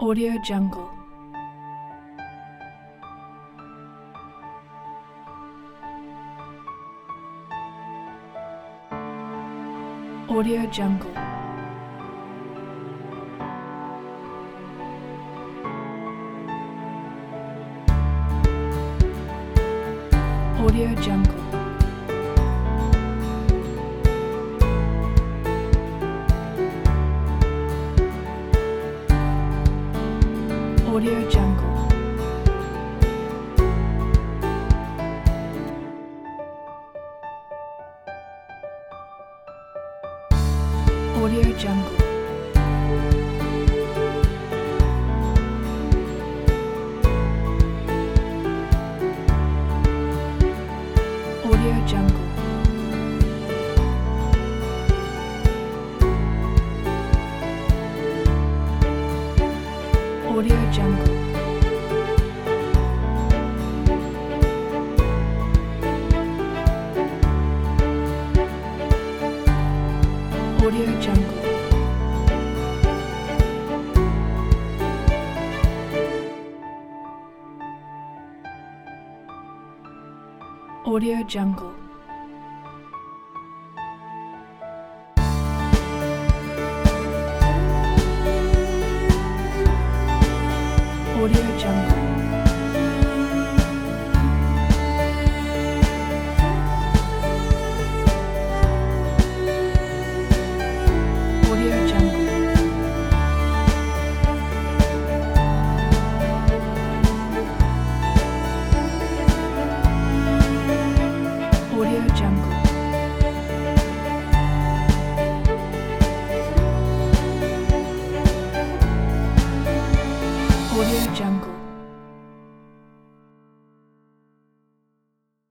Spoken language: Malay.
Audio Jungle. Audio Jungle. Audio Jungle. Audio Jungle. Audio Jungle. Audio Jungle. Audio Jungle. Audio Jungle. Audio Jungle. Audio Jungle. Audio Jungle. Audio Jungle. Audio Jungle.